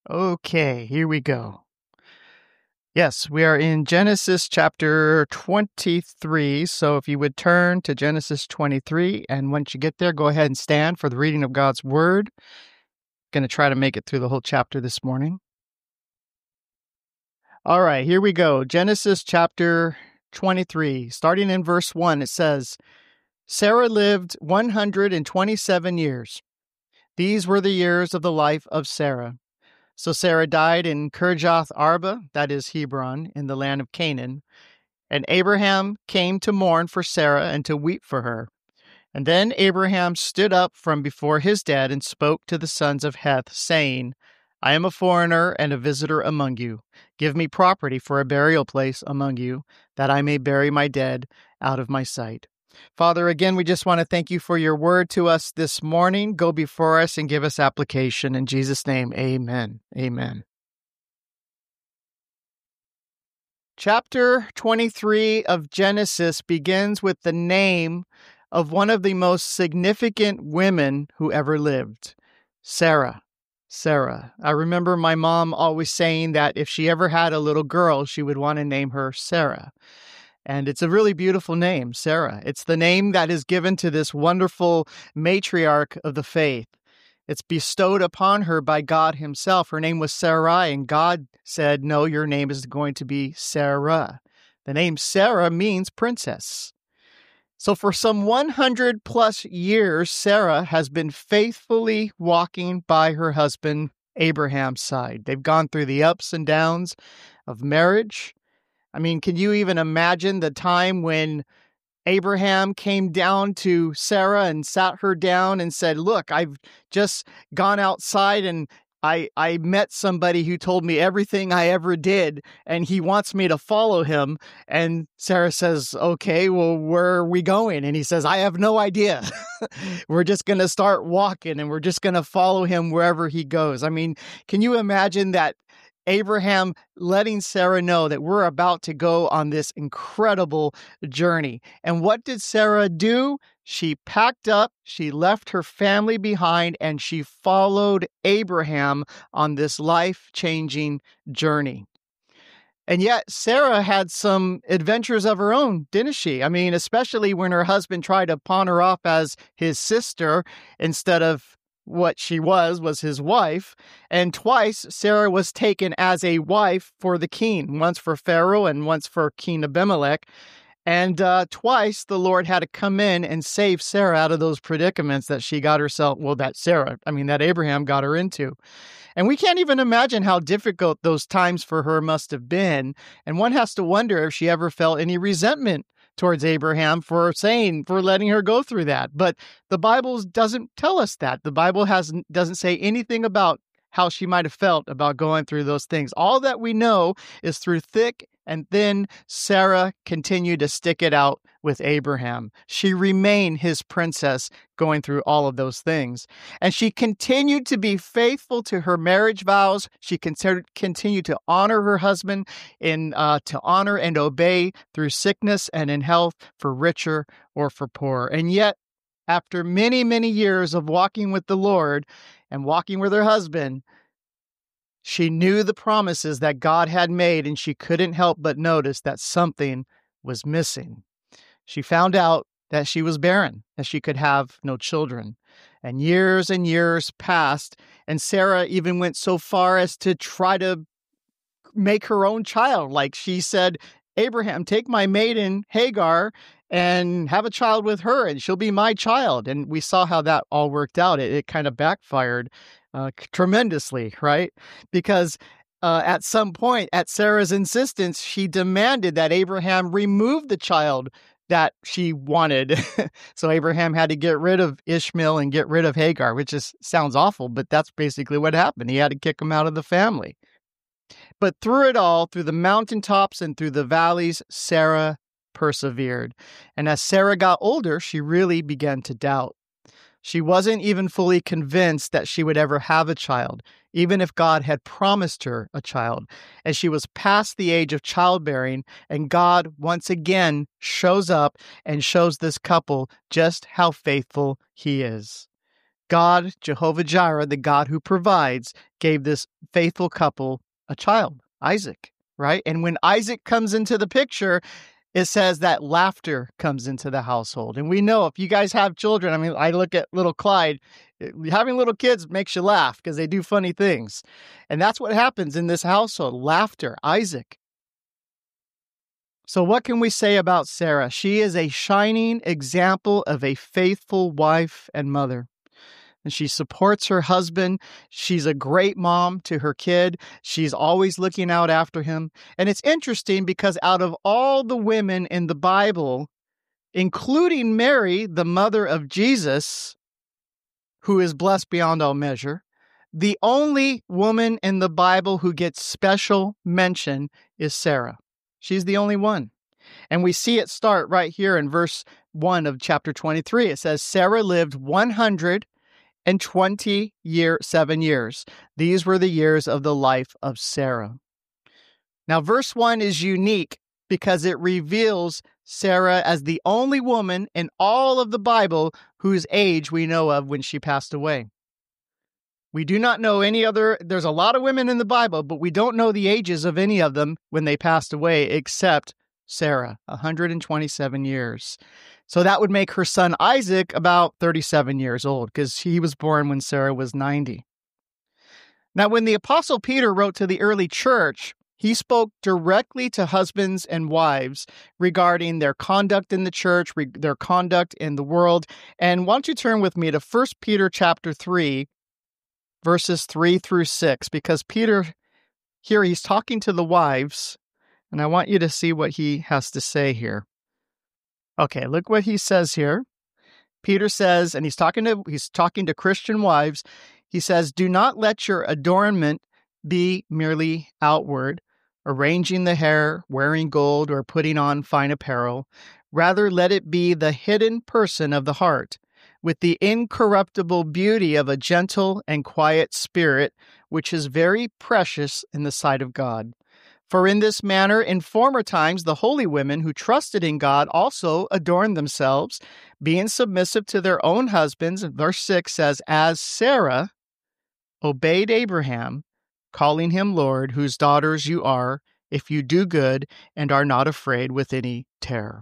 Okay, here we go. Yes, we are in Genesis chapter 23. So if you would turn to Genesis 23, and once you get there, go ahead and stand for the reading of God's Word. Going to try to make it through the whole chapter this morning. All right, here we go. Genesis chapter 23, starting in verse 1, it says, Sarah lived 127 years. These were the years of the life of Sarah. So Sarah died in Kirjath Arba, that is Hebron, in the land of Canaan. And Abraham came to mourn for Sarah and to weep for her. And then Abraham stood up from before his dead and spoke to the sons of Heth, saying, I am a foreigner and a visitor among you. Give me property for a burial place among you, that I may bury my dead out of my sight. Father, again, we just want to thank you for your word to us this morning. Go before us and give us application. In Jesus' name, amen. Amen. Chapter 23 of Genesis begins with the name of one of the most significant women who ever lived, Sarah. Sarah. I remember my mom always saying that if she ever had a little girl, she would want to name her Sarah. And it's a really beautiful name, Sarah. It's the name that is given to this wonderful matriarch of the faith. It's bestowed upon her by God himself. Her name was Sarai, and God said, no, your name is going to be Sarah. The name Sarah means princess. So for some 100 plus years, Sarah has been faithfully walking by her husband Abraham's side. They've gone through the ups and downs of marriage. I mean, can you even imagine the time when Abraham came down to Sarah and sat her down and said, look, I've just gone outside and I met somebody who told me everything I ever did, and he wants me to follow him. And Sarah says, okay, well, where are we going? And he says, I have no idea. We're just going to start walking and we're just going to follow him wherever he goes. I mean, can you imagine that? Abraham letting Sarah know that we're about to go on this incredible journey. And what did Sarah do? She packed up, she left her family behind, and she followed Abraham on this life-changing journey. And yet, Sarah had some adventures of her own, didn't she? I mean, especially when her husband tried to pawn her off as his sister instead of what she was his wife. And twice, Sarah was taken as a wife for the king, once for Pharaoh and once for King Abimelech. And twice, the Lord had to come in and save Sarah out of those predicaments that she got herself, that Abraham got her into. And we can't even imagine how difficult those times for her must have been. And one has to wonder if she ever felt any resentment towards Abraham for letting her go through that. But the Bible doesn't tell us that. The Bible doesn't say anything about how she might have felt about going through those things. All that we know is through thick and thin, Sarah continued to stick it out with Abraham. She remained his princess going through all of those things. And she continued to be faithful to her marriage vows. She continued to honor her husband, to honor and obey through sickness and in health, for richer or for poorer. And yet, after many, many years of walking with the Lord and walking with her husband, she knew the promises that God had made, and she couldn't help but notice that something was missing. She found out that she was barren, that she could have no children. And years passed, and Sarah even went so far as to try to make her own child. Like she said, Abraham, take my maiden Hagar and have a child with her, and she'll be my child. And we saw how that all worked out. It kind of backfired tremendously, right? Because at some point, at Sarah's insistence, she demanded that Abraham remove the child that she wanted. So Abraham had to get rid of Ishmael and get rid of Hagar, which sounds awful, but that's basically what happened. He had to kick him out of the family. But through it all, through the mountaintops and through the valleys, Sarah persevered. And as Sarah got older, she really began to doubt. She wasn't even fully convinced that she would ever have a child, even if God had promised her a child. And she was past the age of childbearing, and God once again shows up and shows this couple just how faithful he is. God, Jehovah Jireh, the God who provides, gave this faithful couple a child, Isaac, right? And when Isaac comes into the picture, it says that laughter comes into the household. And we know if you guys have children, I mean, I look at little Clyde, having little kids makes you laugh because they do funny things. And that's what happens in this household, laughter, Isaac. So what can we say about Sarah? She is a shining example of a faithful wife and mother. And she supports her husband. She's a great mom to her kid. She's always looking out after him. And it's interesting because out of all the women in the Bible, including Mary, the mother of Jesus, who is blessed beyond all measure, the only woman in the Bible who gets special mention is Sarah. She's the only one. And we see it start right here in verse 1 of chapter 23. It says, Sarah lived 127 years. These were the years of the life of Sarah. Now, verse 1 is unique because it reveals Sarah as the only woman in all of the Bible whose age we know of when she passed away. We do not know any other, there's a lot of women in the Bible, but we don't know the ages of any of them when they passed away except Sarah, 127 years. So that would make her son Isaac about 37 years old because he was born when Sarah was 90. Now, when the Apostle Peter wrote to the early church, he spoke directly to husbands and wives regarding their conduct in the church, their conduct in the world. And why don't you turn with me to 1 Peter chapter 3, verses 3 through 6, because Peter, here he's talking to the wives, and I want you to see what he has to say here. Okay, look what he says here. Peter says, and he's talking to Christian wives, he says, do not let your adornment be merely outward, arranging the hair, wearing gold, or putting on fine apparel. Rather, let it be the hidden person of the heart, with the incorruptible beauty of a gentle and quiet spirit, which is very precious in the sight of God. For in this manner, in former times, the holy women who trusted in God also adorned themselves, being submissive to their own husbands. And verse 6 says, as Sarah obeyed Abraham, calling him Lord, whose daughters you are, if you do good and are not afraid with any terror.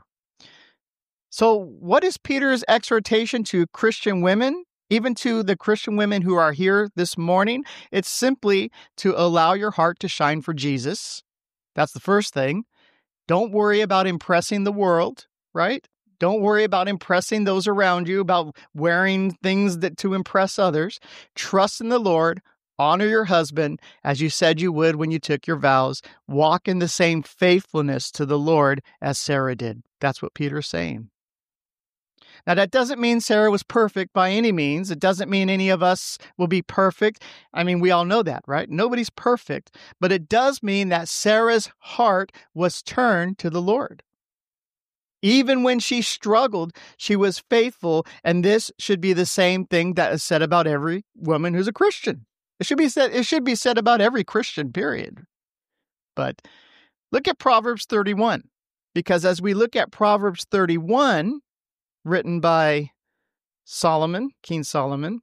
So what is Peter's exhortation to Christian women, even to the Christian women who are here this morning? It's simply to allow your heart to shine for Jesus. That's the first thing. Don't worry about impressing the world, right? Don't worry about impressing those around you, about wearing things to impress others. Trust in the Lord. Honor your husband as you said you would when you took your vows. Walk in the same faithfulness to the Lord as Sarah did. That's what Peter's saying. Now, that doesn't mean Sarah was perfect by any means. It doesn't mean any of us will be perfect. I mean, we all know that, right? Nobody's perfect. But it does mean that Sarah's heart was turned to the Lord. Even when she struggled, she was faithful. And this should be the same thing that is said about every woman who's a Christian. It should be said about every Christian, period. But look at Proverbs 31. Because as we look at Proverbs 31, written by Solomon, King Solomon,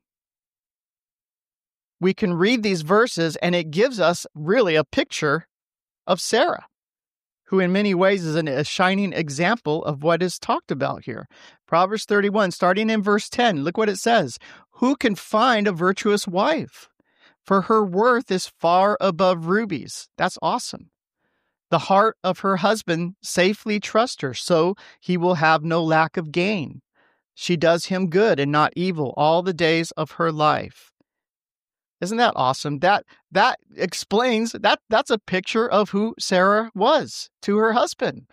we can read these verses and it gives us really a picture of Sarah, who in many ways is a shining example of what is talked about here. Proverbs 31, starting in verse 10, look what it says. Who can find a virtuous wife? For her worth is far above rubies. That's awesome. The heart of her husband safely trusts her, so he will have no lack of gain. She does him good and not evil all the days of her life. Isn't that awesome? That explains, that's a picture of who Sarah was to her husband.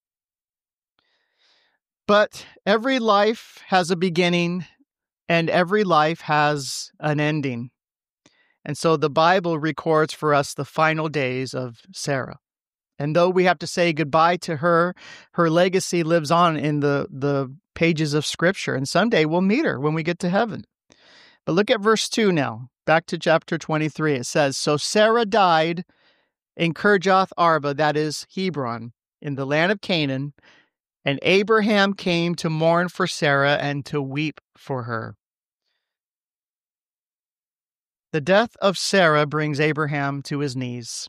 But every life has a beginning and every life has an ending. And so the Bible records for us the final days of Sarah. And though we have to say goodbye to her, her legacy lives on in the pages of Scripture. And someday we'll meet her when we get to heaven. But look at verse 2 now. Back to chapter 23. It says, so Sarah died in Kirjath Arba, that is Hebron, in the land of Canaan. And Abraham came to mourn for Sarah and to weep for her. The death of Sarah brings Abraham to his knees.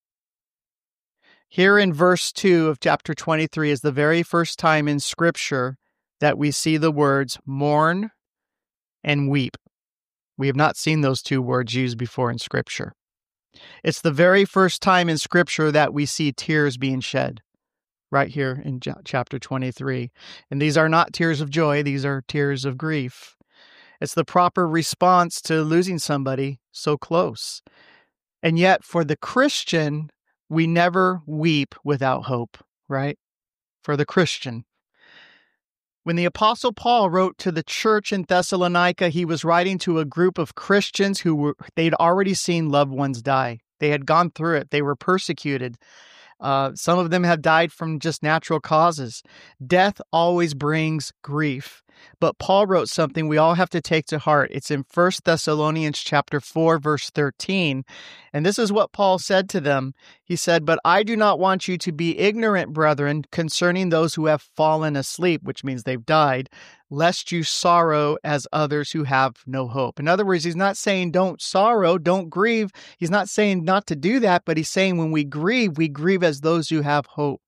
Here in verse 2 of chapter 23 is the very first time in Scripture that we see the words mourn and weep. We have not seen those two words used before in Scripture. It's the very first time in Scripture that we see tears being shed, right here in chapter 23. And these are not tears of joy, these are tears of grief. It's the proper response to losing somebody so close. And yet, for the Christian, we never weep without hope, right? For the Christian. When the Apostle Paul wrote to the church in Thessalonica, he was writing to a group of Christians they'd already seen loved ones die. They had gone through it. They were persecuted. Some of them have died from just natural causes. Death always brings grief. But Paul wrote something we all have to take to heart. It's in 1 Thessalonians chapter 4, verse 13. And this is what Paul said to them. He said, "But I do not want you to be ignorant, brethren, concerning those who have fallen asleep," which means they've died, "lest you sorrow as others who have no hope." In other words, he's not saying don't sorrow, don't grieve. He's not saying not to do that, but he's saying when we grieve as those who have hope.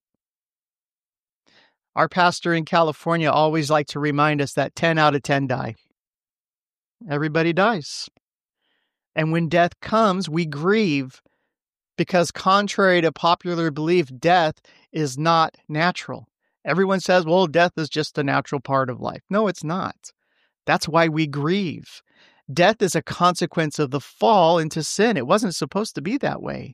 Our pastor in California always liked to remind us that 10 out of 10 die. Everybody dies. And when death comes, we grieve because contrary to popular belief, death is not natural. Everyone says, well, death is just a natural part of life. No, it's not. That's why we grieve. Death is a consequence of the fall into sin. It wasn't supposed to be that way.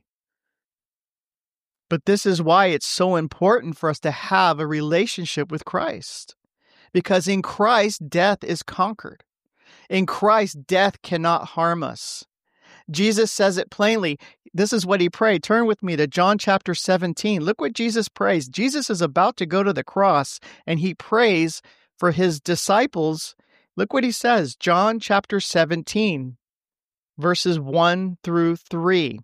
But this is why it's so important for us to have a relationship with Christ. Because in Christ, death is conquered. In Christ, death cannot harm us. Jesus says it plainly. This is what he prayed. Turn with me to John chapter 17. Look what Jesus prays. Jesus is about to go to the cross, and he prays for his disciples. Look what he says. John chapter 17, verses 1 through 3.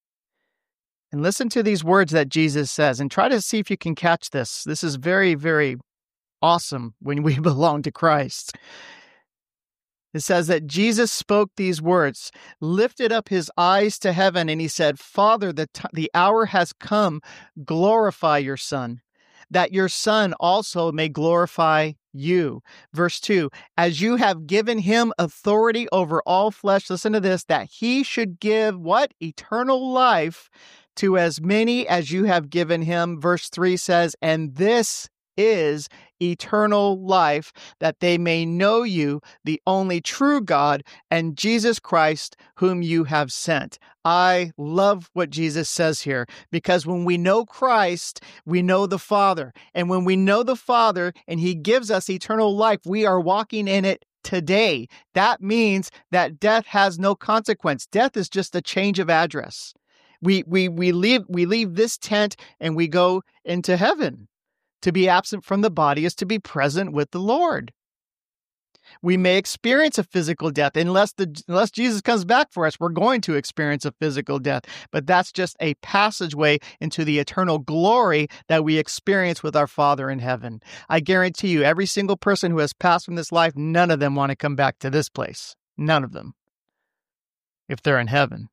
And listen to these words that Jesus says, and try to see if you can catch this. This is very, very awesome when we belong to Christ. It says that Jesus spoke these words, lifted up his eyes to heaven, and he said, "Father, the hour has come. Glorify your Son, that your Son also may glorify you." Verse 2, "As you have given him authority over all flesh," listen to this, "that he should give" what? Eternal life to as many as you have given him. Verse 3 says, "And this is eternal life, that they may know you, the only true God, and Jesus Christ, whom you have sent." I love what Jesus says here, because when we know Christ, we know the Father. And when we know the Father and he gives us eternal life, we are walking in it today. That means that death has no consequence. Death is just a change of address. We leave this tent and we go into heaven. To be absent from the body is to be present with the Lord. We may experience a physical death. Unless Jesus comes back for us, we're going to experience a physical death. But that's just a passageway into the eternal glory that we experience with our Father in heaven. I guarantee you, every single person who has passed from this life, none of them want to come back to this place. None of them. If they're in heaven.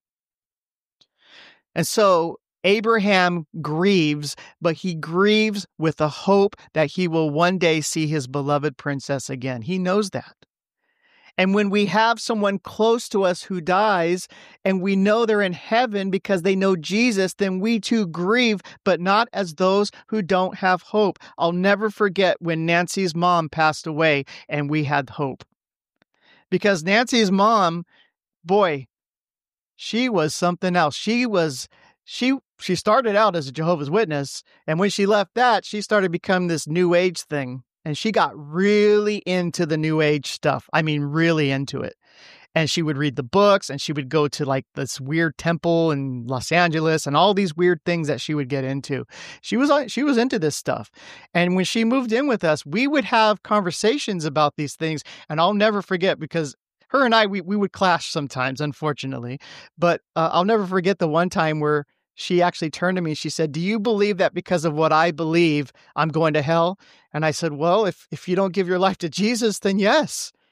And so Abraham grieves, but he grieves with the hope that he will one day see his beloved princess again. He knows that. And when we have someone close to us who dies, and we know they're in heaven because they know Jesus, then we too grieve, but not as those who don't have hope. I'll never forget when Nancy's mom passed away and we had hope. Because Nancy's mom, boy, she was something else. She started out as a Jehovah's Witness, and when she left that, she started becoming this New Age thing, and she got really into the New Age stuff. I mean, really into it. And she would read the books, and she would go to like this weird temple in Los Angeles, and all these weird things that she would get into. She was into this stuff. And when she moved in with us, we would have conversations about these things, and I'll never forget because her and I, we would clash sometimes, unfortunately. But I'll never forget the one time where she actually turned to me. She said, "Do you believe that because of what I believe, I'm going to hell?" And I said, "Well, if you don't give your life to Jesus, then yes."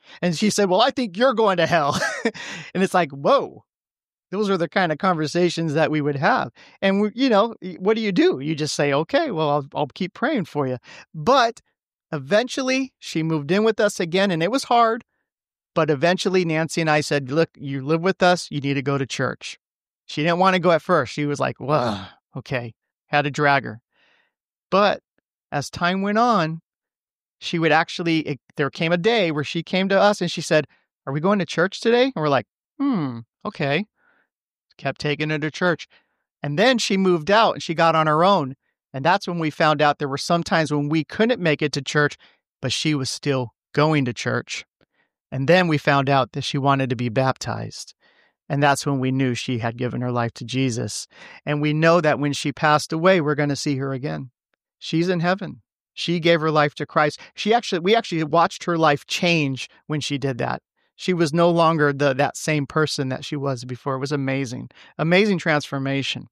And she said, well, I think you're going to hell. And it's like, whoa, those are the kind of conversations that we would have. And, what do? You just say, okay, well, I'll keep praying for you. But eventually she moved in with us again, and it was hard. But eventually Nancy and I said, look, you live with us, you need to go to church. She didn't want to go at first. She was like, well, okay, had to drag her. But as time went on, she would there came a day where she came to us and she said, are we going to church today? And we're like, okay. Kept taking her to church. And then she moved out and she got on her own. And that's when we found out there were some times when we couldn't make it to church, but she was still going to church. And then we found out that she wanted to be baptized. And that's when we knew she had given her life to Jesus. And we know that when she passed away, we're going to see her again. She's in heaven. She gave her life to Christ. We actually watched her life change when she did that. She was no longer that same person that she was before. It was amazing. Amazing transformation.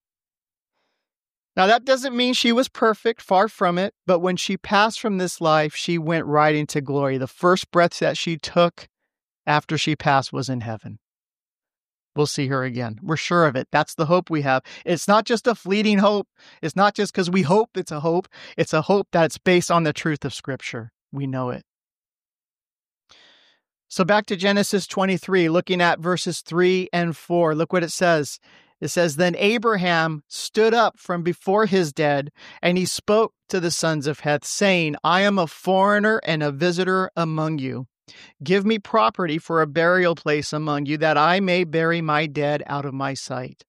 Now, that doesn't mean she was perfect, far from it, but when she passed from this life, she went right into glory. The first breath that she took after she passed was in heaven. We'll see her again. We're sure of it. That's the hope we have. It's not just a fleeting hope. It's not just because we hope it's a hope. It's a hope that's based on the truth of Scripture. We know it. So back to Genesis 23, looking at verses 3 and 4. Look what it says. It says, then Abraham stood up from before his dead, and he spoke to the sons of Heth, saying, I am a foreigner and a visitor among you. Give me property for a burial place among you, that I may bury my dead out of my sight.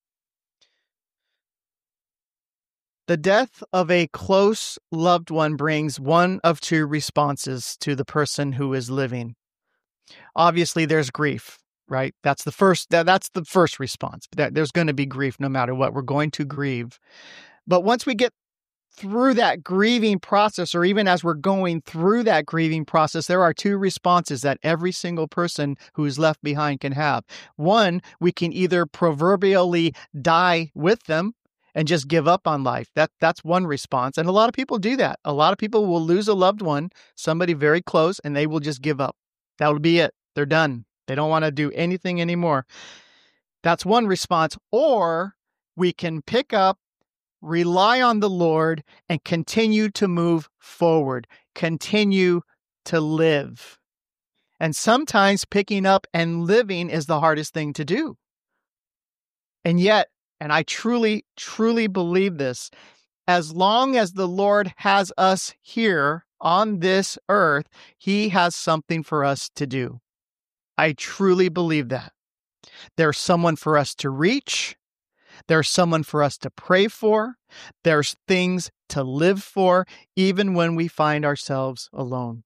The death of a close loved one brings one of two responses to the person who is living. Obviously, there's grief. Right? That's the first response. There's going to be grief no matter what. We're going to grieve. But once we get through that grieving process, or even as we're going through that grieving process, there are two responses that every single person who is left behind can have. One, we can either proverbially die with them and just give up on life. That's one response. And a lot of people do that. A lot of people will lose a loved one, somebody very close, and they will just give up. That will be it. They're done. They don't want to do anything anymore. That's one response. Or we can pick up, rely on the Lord, and continue to move forward, continue to live. And sometimes picking up and living is the hardest thing to do. And yet, and I truly, truly believe this, as long as the Lord has us here on this earth, He has something for us to do. I truly believe that. There's someone for us to reach. There's someone for us to pray for. There's things to live for, even when we find ourselves alone.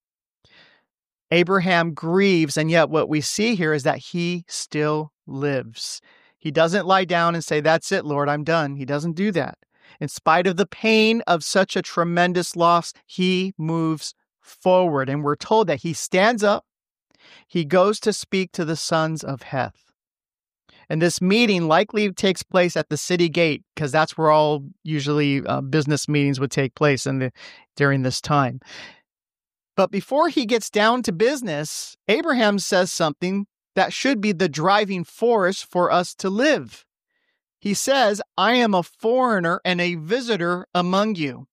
Abraham grieves, and yet what we see here is that he still lives. He doesn't lie down and say, that's it, Lord, I'm done. He doesn't do that. In spite of the pain of such a tremendous loss, he moves forward. And we're told that he stands up. He goes to speak to the sons of Heth. And this meeting likely takes place at the city gate, because that's where all usually business meetings would take place during this time. But before he gets down to business, Abraham says something that should be the driving force for us to live. He says, I am a foreigner and a visitor among you.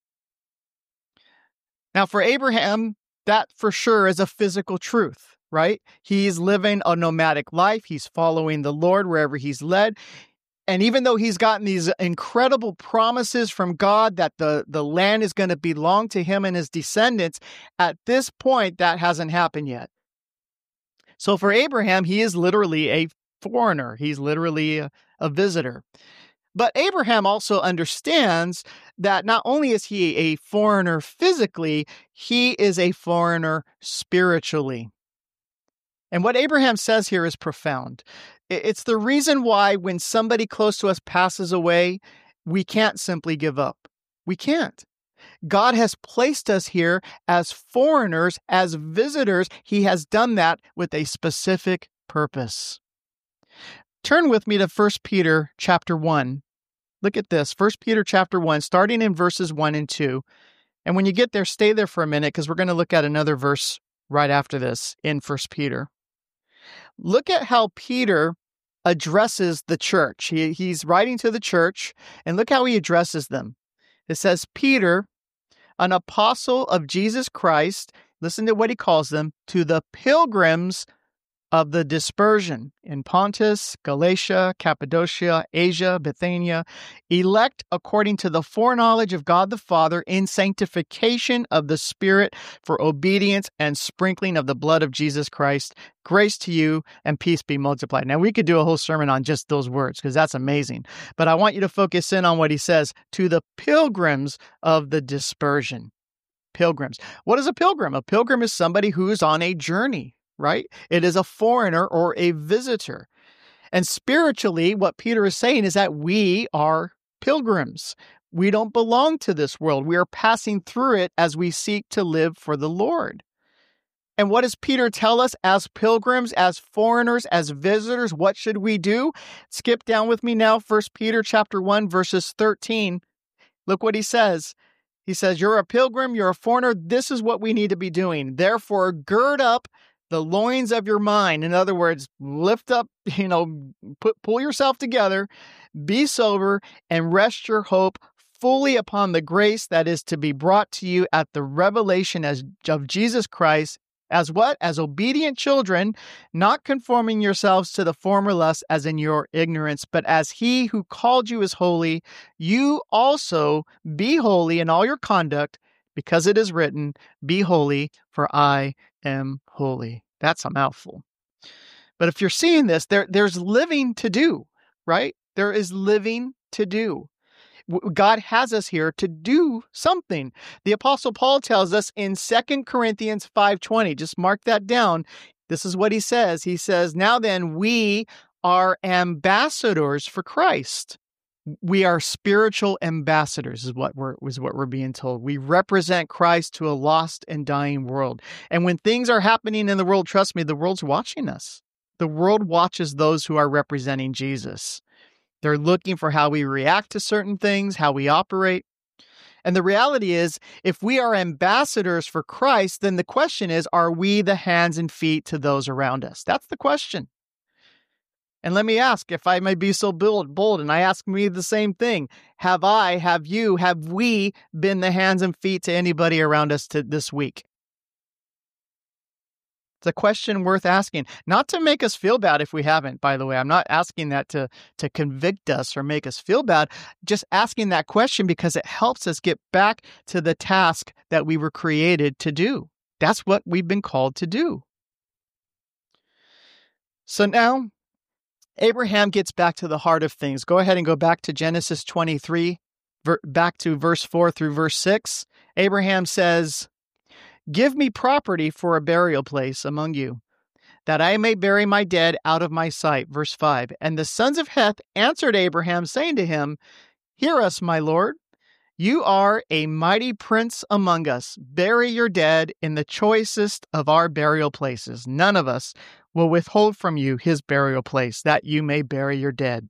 Now, for Abraham, that for sure is a physical truth, right? He's living a nomadic life. He's following the Lord wherever he's led. And even though he's gotten these incredible promises from God that the land is going to belong to him and his descendants, at this point, that hasn't happened yet. So for Abraham, he is literally a foreigner. He's literally a visitor. But Abraham also understands that not only is he a foreigner physically, he is a foreigner spiritually. And what Abraham says here is profound. It's the reason why when somebody close to us passes away, we can't simply give up. We can't. God has placed us here as foreigners, as visitors. He has done that with a specific purpose. Turn with me to 1 Peter chapter 1. Look at this, 1 Peter chapter 1, starting in verses 1 and 2. And when you get there, stay there for a minute, because we're going to look at another verse right after this in 1 Peter. Look at how Peter addresses the church. He's writing to the church, and look how he addresses them. It says, Peter, an apostle of Jesus Christ, listen to what he calls them, to the pilgrims of the dispersion in Pontus, Galatia, Cappadocia, Asia, Bithynia, elect according to the foreknowledge of God the Father in sanctification of the Spirit for obedience and sprinkling of the blood of Jesus Christ. Grace to you and peace be multiplied. Now, we could do a whole sermon on just those words because that's amazing. But I want you to focus in on what he says, to the pilgrims of the dispersion. Pilgrims. What is a pilgrim? A pilgrim is somebody who is on a journey, right? It is a foreigner or a visitor. And spiritually, what Peter is saying is that we are pilgrims. We don't belong to this world. We are passing through it as we seek to live for the Lord. And what does Peter tell us as pilgrims, as foreigners, as visitors? What should we do? Skip down with me now, 1 Peter chapter 1, verses 13. Look what he says. He says, you're a pilgrim, you're a foreigner. This is what we need to be doing. Therefore, gird up the loins of your mind. In other words, lift up, pull yourself together, be sober, and rest your hope fully upon the grace that is to be brought to you at the revelation of Jesus Christ. As what? As obedient children, not conforming yourselves to the former lusts as in your ignorance, but as he who called you is holy, you also be holy in all your conduct, because it is written, be holy, for I am holy. That's a mouthful. But if you're seeing this, there's living to do, right? There is living to do. God has us here to do something. The Apostle Paul tells us in 2 Corinthians 5:20, just mark that down. This is what he says. He says, now then, we are ambassadors for Christ. We are spiritual ambassadors is what we're being told. We represent Christ to a lost and dying world. And when things are happening in the world, trust me, the world's watching us. The world watches those who are representing Jesus. They're looking for how we react to certain things, how we operate. And the reality is, if we are ambassadors for Christ, then the question is, are we the hands and feet to those around us? That's the question. And let me ask, if I may be so bold, and I ask me the same thing, have we been the hands and feet to anybody around us this week? It's a question worth asking, not to make us feel bad if we haven't, by the way. I'm not asking that to convict us or make us feel bad, just asking that question because it helps us get back to the task that we were created to do. That's what we've been called to do. So now, Abraham gets back to the heart of things. Go ahead and go back to Genesis 23, back to verse 4 through verse 6. Abraham says, give me property for a burial place among you, that I may bury my dead out of my sight. Verse 5. And the sons of Heth answered Abraham, saying to him, hear us, my lord. You are a mighty prince among us. Bury your dead in the choicest of our burial places. None of us will withhold from you his burial place, that you may bury your dead.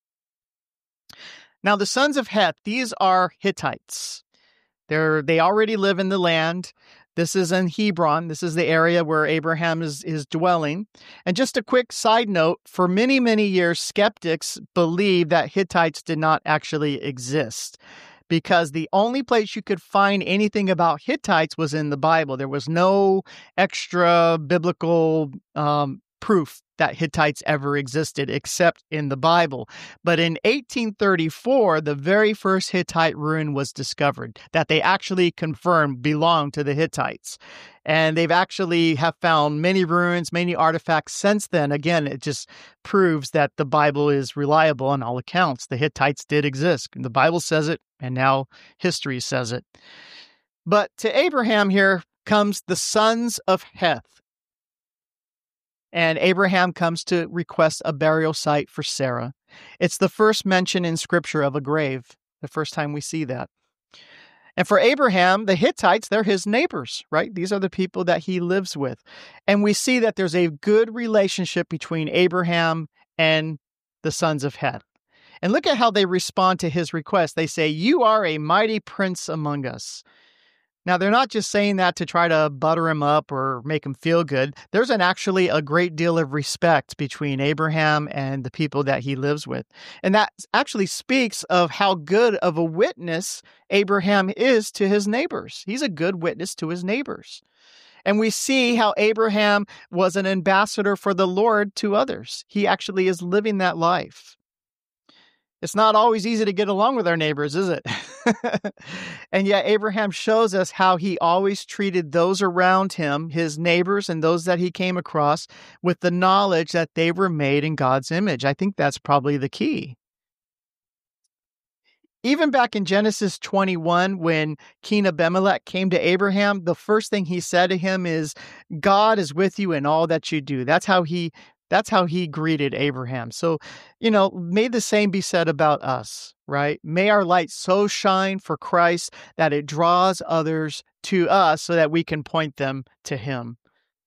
Now, the sons of Heth, these are Hittites. They already live in the land. This is in Hebron. This is the area where Abraham is dwelling. And just a quick side note, for many, many years, skeptics believed that Hittites did not actually exist, because the only place you could find anything about Hittites was in the Bible. There was no extra biblical proof that Hittites ever existed except in the Bible. But in 1834, the very first Hittite ruin was discovered that they actually confirmed belonged to the Hittites. And they've actually have found many ruins, many artifacts since then. Again, it just proves that the Bible is reliable on all accounts. The Hittites did exist. The Bible says it, and now history says it. But to Abraham here comes the sons of Heth. And Abraham comes to request a burial site for Sarah. It's the first mention in Scripture of a grave, the first time we see that. And for Abraham, the Hittites, they're his neighbors, right? These are the people that he lives with. And we see that there's a good relationship between Abraham and the sons of Heth. And look at how they respond to his request. They say, you are a mighty prince among us. Now, they're not just saying that to try to butter him up or make him feel good. There's actually a great deal of respect between Abraham and the people that he lives with. And that actually speaks of how good of a witness Abraham is to his neighbors. He's a good witness to his neighbors. And we see how Abraham was an ambassador for the Lord to others. He actually is living that life. It's not always easy to get along with our neighbors, is it? And yet Abraham shows us how he always treated those around him, his neighbors and those that he came across, with the knowledge that they were made in God's image. I think that's probably the key. Even back in Genesis 21, when King Abimelech came to Abraham, the first thing he said to him is, God is with you in all that you do. That's how he greeted Abraham. So, may the same be said about us, right? May our light so shine for Christ that it draws others to us so that we can point them to him.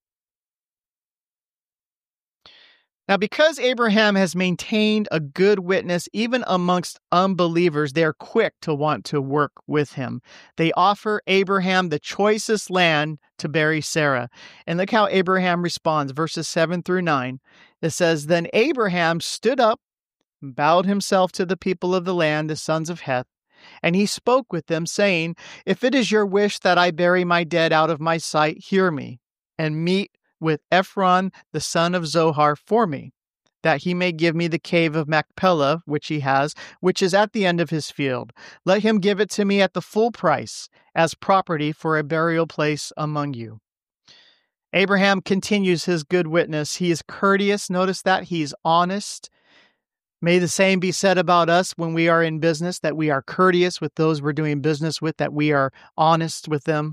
Now, because Abraham has maintained a good witness, even amongst unbelievers, they're quick to want to work with him. They offer Abraham the choicest land to bury Sarah. And look how Abraham responds, verses 7 through 9. It says, Then Abraham stood up, bowed himself to the people of the land, the sons of Heth, and he spoke with them, saying, If it is your wish that I bury my dead out of my sight, hear me, and meet with Ephron, the son of Zohar, for me, that he may give me the cave of Machpelah, which he has, which is at the end of his field. Let him give it to me at the full price, as property for a burial place among you. Abraham continues his good witness. He is courteous. Notice that he's honest. May the same be said about us when we are in business, that we are courteous with those we're doing business with, that we are honest with them.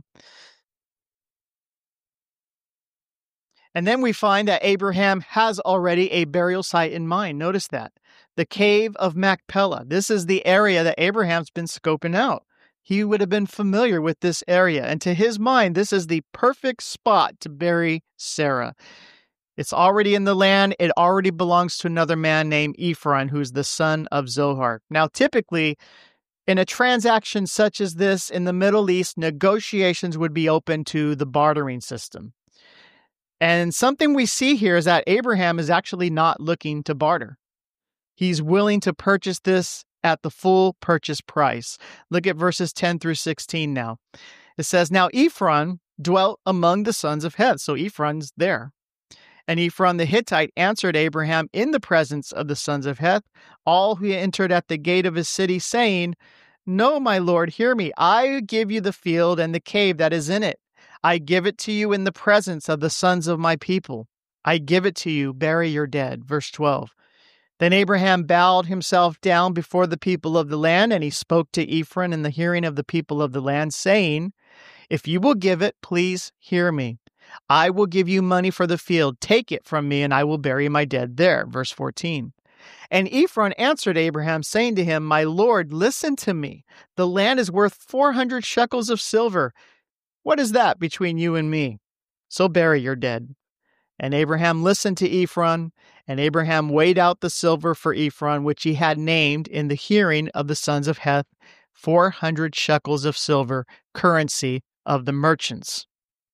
And then we find that Abraham has already a burial site in mind. Notice that. The cave of Machpelah. This is the area that Abraham's been scoping out. He would have been familiar with this area. And to his mind, this is the perfect spot to bury Sarah. It's already in the land. It already belongs to another man named Ephron, who's the son of Zohar. Now, typically, in a transaction such as this in the Middle East, negotiations would be open to the bartering system. And something we see here is that Abraham is actually not looking to barter. He's willing to purchase this at the full purchase price. Look at verses 10 through 16 now. It says, Now Ephron dwelt among the sons of Heth. So Ephron's there. And Ephron the Hittite answered Abraham in the presence of the sons of Heth, all who entered at the gate of his city, saying, No, my lord, hear me. I give you the field and the cave that is in it. I give it to you in the presence of the sons of my people. I give it to you, bury your dead. Verse 12. Then Abraham bowed himself down before the people of the land, and he spoke to Ephron in the hearing of the people of the land, saying, If you will give it, please hear me. I will give you money for the field. Take it from me, and I will bury my dead there. Verse 14. And Ephron answered Abraham, saying to him, My lord, listen to me. The land is worth 400 shekels of silver. What is that between you and me? So bury your dead. And Abraham listened to Ephron, and Abraham weighed out the silver for Ephron, which he had named in the hearing of the sons of Heth, 400 shekels of silver, currency of the merchants.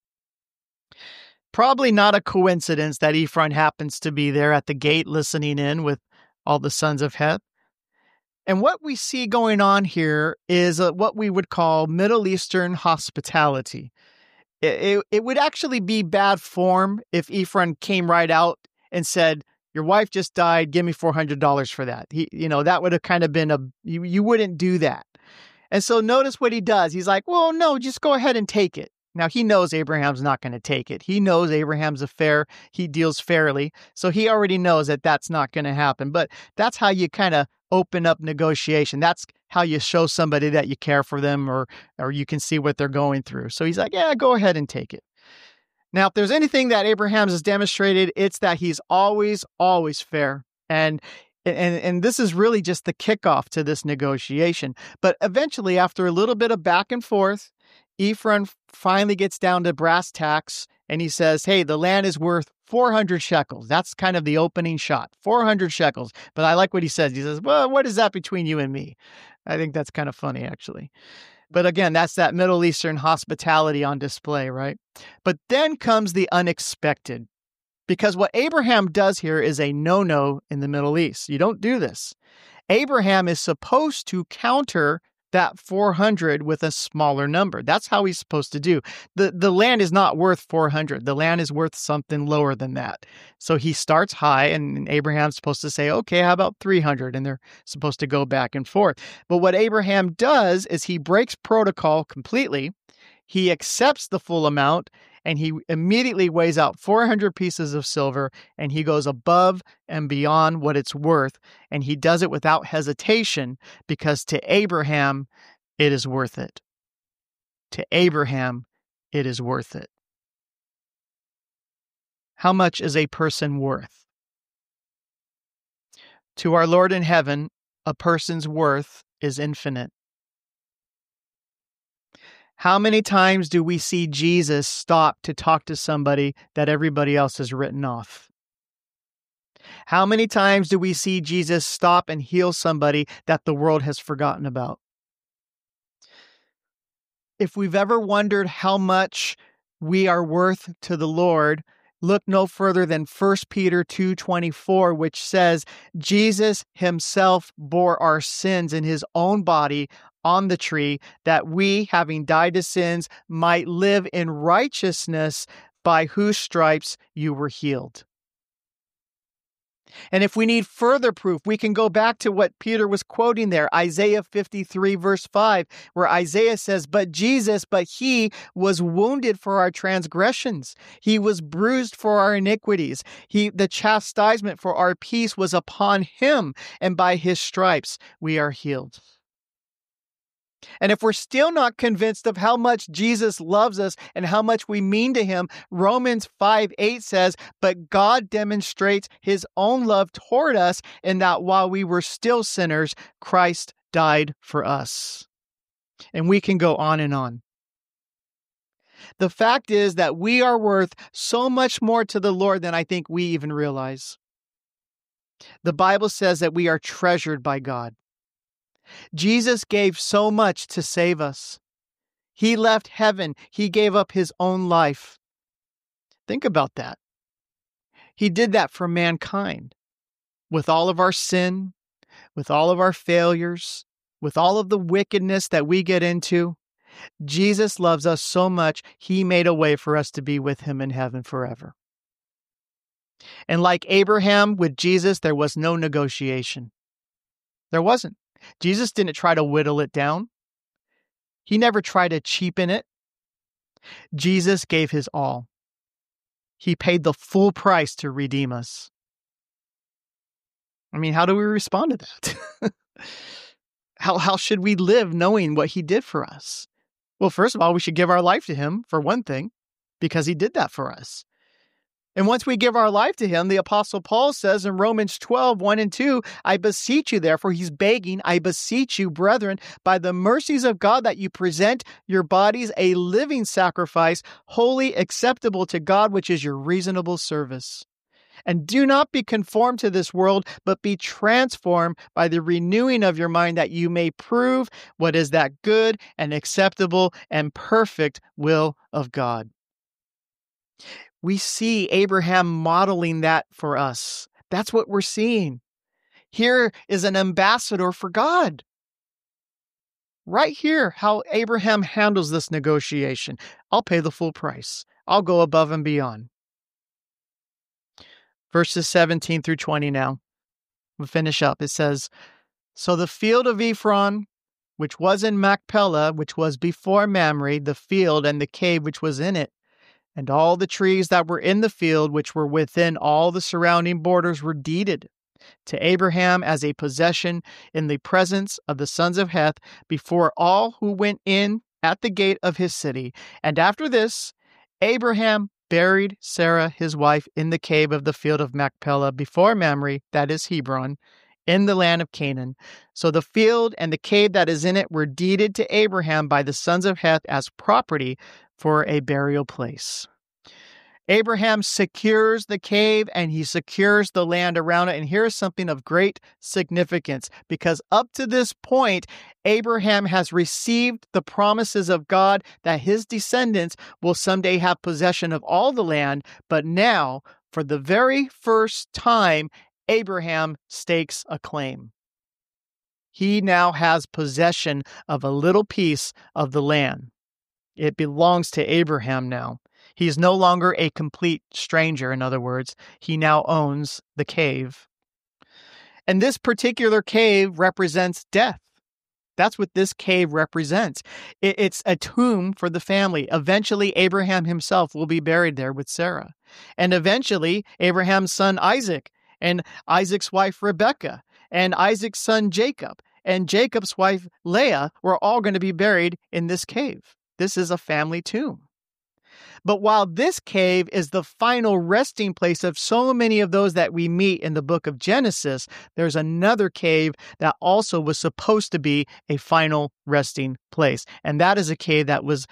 Probably not a coincidence that Ephron happens to be there at the gate listening in with all the sons of Heth. And what we see going on here is what we would call Middle Eastern hospitality. It would actually be bad form if Ephron came right out and said, Your wife just died, give me $400 for that. That would have kind of been you wouldn't do that. And so notice what he does. He's like, well, no, just go ahead and take it. Now, he knows Abraham's not going to take it. He knows Abraham's he deals fairly. So he already knows that that's not going to happen. But that's how you kind of open up negotiation. That's how you show somebody that you care for them or you can see what they're going through. So he's like, yeah, go ahead and take it. Now, if there's anything that Abraham has demonstrated, it's that he's always, always fair. And this is really just the kickoff to this negotiation. But eventually, after a little bit of back and forth, Ephron finally gets down to brass tacks and he says, hey, the land is worth 400 shekels. That's kind of the opening shot, 400 shekels. But I like what he says. He says, well, what is that between you and me? I think that's kind of funny, actually. But again, that's that Middle Eastern hospitality on display, right? But then comes the unexpected. Because what Abraham does here is a no-no in the Middle East. You don't do this. Abraham is supposed to counter that 400 with a smaller number. That's how he's supposed to do. The land is not worth 400. The land is worth something lower than that. So he starts high, and Abraham's supposed to say, okay, how about 300? And they're supposed to go back and forth. But what Abraham does is he breaks protocol completely. He accepts the full amount, and he immediately weighs out 400 pieces of silver, and he goes above and beyond what it's worth, and he does it without hesitation, because to Abraham, it is worth it. To Abraham, it is worth it. How much is a person worth? To our Lord in heaven, a person's worth is infinite. How many times do we see Jesus stop to talk to somebody that everybody else has written off? How many times do we see Jesus stop and heal somebody that the world has forgotten about? If we've ever wondered how much we are worth to the Lord, look no further than 1 Peter 2:24, which says, Jesus himself bore our sins in his own body on the tree, that we, having died to sins, might live in righteousness, by whose stripes you were healed. And if we need further proof, we can go back to what Peter was quoting there, Isaiah 53, verse 5, where Isaiah says, but he was wounded for our transgressions. He was bruised for our iniquities. The chastisement for our peace was upon him, and by his stripes we are healed. And if we're still not convinced of how much Jesus loves us and how much we mean to him, Romans 5:8 says, but God demonstrates his own love toward us in that while we were still sinners, Christ died for us. And we can go on and on. The fact is that we are worth so much more to the Lord than I think we even realize. The Bible says that we are treasured by God. Jesus gave so much to save us. He left heaven. He gave up his own life. Think about that. He did that for mankind. With all of our sin, with all of our failures, with all of the wickedness that we get into, Jesus loves us so much, he made a way for us to be with him in heaven forever. And like Abraham with Jesus, there was no negotiation. There wasn't. Jesus didn't try to whittle it down. He never tried to cheapen it. Jesus gave his all. He paid the full price to redeem us. I mean, how do we respond to that? How should we live knowing what he did for us? Well, first of all, we should give our life to him, for one thing, because he did that for us. And once we give our life to him, the Apostle Paul says in Romans 12:1-2, I beseech you, therefore, he's begging, I beseech you, brethren, by the mercies of God, that you present your bodies a living sacrifice, wholly acceptable to God, which is your reasonable service. And do not be conformed to this world, but be transformed by the renewing of your mind, that you may prove what is that good and acceptable and perfect will of God. We see Abraham modeling that for us. That's what we're seeing. Here is an ambassador for God. Right here, how Abraham handles this negotiation. I'll pay the full price. I'll go above and beyond. Verses 17-20 now. We'll finish up. It says, so the field of Ephron, which was in Machpelah, which was before Mamre, the field and the cave which was in it, and all the trees that were in the field, which were within all the surrounding borders, were deeded to Abraham as a possession in the presence of the sons of Heth, before all who went in at the gate of his city. And after this, Abraham buried Sarah his wife in the cave of the field of Machpelah before Mamre, that is Hebron, in the land of Canaan. So the field and the cave that is in it were deeded to Abraham by the sons of Heth as property for a burial place. Abraham secures the cave and he secures the land around it. And here's something of great significance, because up to this point, Abraham has received the promises of God that his descendants will someday have possession of all the land. But now, for the very first time, Abraham stakes a claim. He now has possession of a little piece of the land. It belongs to Abraham now. He is no longer a complete stranger, in other words. He now owns the cave. And this particular cave represents death. That's what this cave represents. It's a tomb for the family. Eventually, Abraham himself will be buried there with Sarah. And eventually, Abraham's son Isaac, and Isaac's wife Rebekah, and Isaac's son Jacob, and Jacob's wife Leah were all going to be buried in this cave. This is a family tomb. But while this cave is the final resting place of so many of those that we meet in the book of Genesis, there's another cave that also was supposed to be a final resting place. And that is a cave that was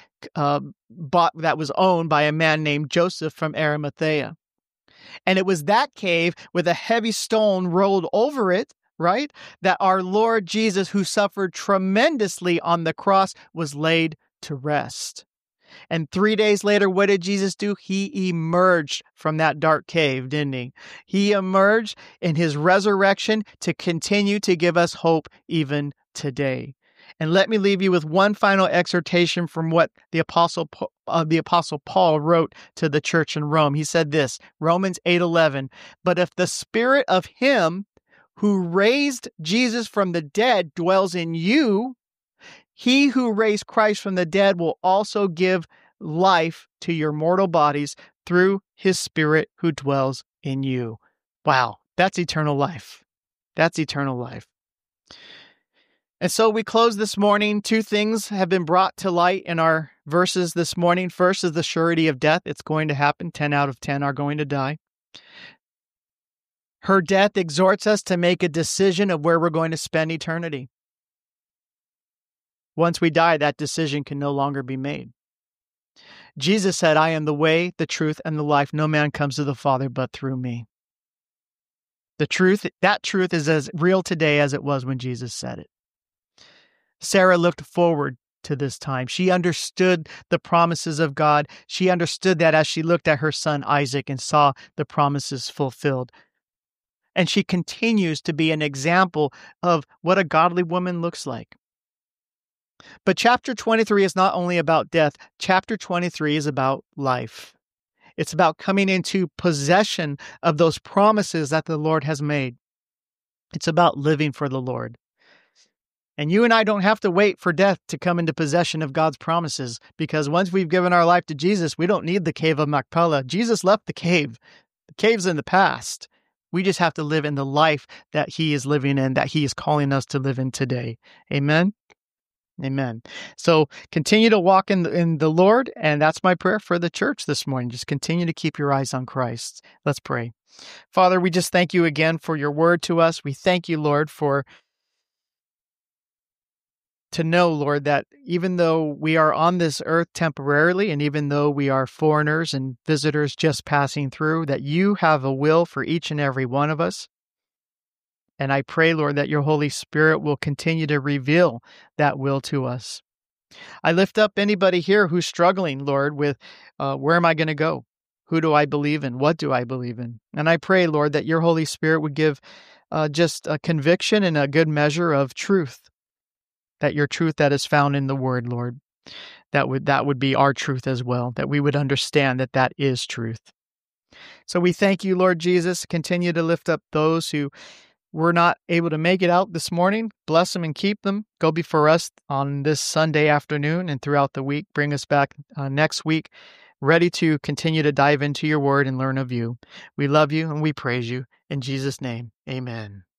owned by a man named Joseph from Arimathea. And it was that cave with a heavy stone rolled over it, right, that our Lord Jesus, who suffered tremendously on the cross, was laid to rest. And 3 days later, what did Jesus do? He emerged from that dark cave, didn't he? He emerged in his resurrection to continue to give us hope even today. And let me leave you with one final exhortation from what the Apostle Paul wrote to the church in Rome. He said this, Romans 8:11, "But if the spirit of him who raised Jesus from the dead dwells in you, he who raised Christ from the dead will also give life to your mortal bodies through his Spirit who dwells in you." Wow, that's eternal life. That's eternal life. And so we close this morning. Two things have been brought to light in our verses this morning. First is the surety of death. It's going to happen. 10 out of 10 are going to die. Her death exhorts us to make a decision of where we're going to spend eternity. Once we die, that decision can no longer be made. Jesus said, "I am the way, the truth, and the life. No man comes to the Father but through me." That truth is as real today as it was when Jesus said it. Sarah looked forward to this time. She understood the promises of God. She understood that as she looked at her son Isaac and saw the promises fulfilled. And she continues to be an example of what a godly woman looks like. But chapter 23 is not only about death. Chapter 23 is about life. It's about coming into possession of those promises that the Lord has made. It's about living for the Lord. And you and I don't have to wait for death to come into possession of God's promises, because once we've given our life to Jesus, we don't need the cave of Machpelah. Jesus left the cave. The cave's in the past. We just have to live in the life that he is living in, that he is calling us to live in today. Amen? Amen. So continue to walk in the Lord, and that's my prayer for the church this morning. Just continue to keep your eyes on Christ. Let's pray. Father, we just thank you again for your word to us. We thank you, Lord, to know, Lord, that even though we are on this earth temporarily, and even though we are foreigners and visitors just passing through, that you have a will for each and every one of us. And I pray, Lord, that your Holy Spirit will continue to reveal that will to us. I lift up anybody here who's struggling, Lord, with where am I going to go? Who do I believe in? What do I believe in? And I pray, Lord, that your Holy Spirit would give just a conviction and a good measure of truth, that your truth that is found in the Word, Lord, that would be our truth as well, that we would understand that that is truth. So we thank you, Lord Jesus. Continue to lift up those who were not able to make it out this morning. Bless them and keep them. Go before us on this Sunday afternoon and throughout the week. Bring us back next week, ready to continue to dive into your word and learn of you. We love you and we praise you. In Jesus' name, amen.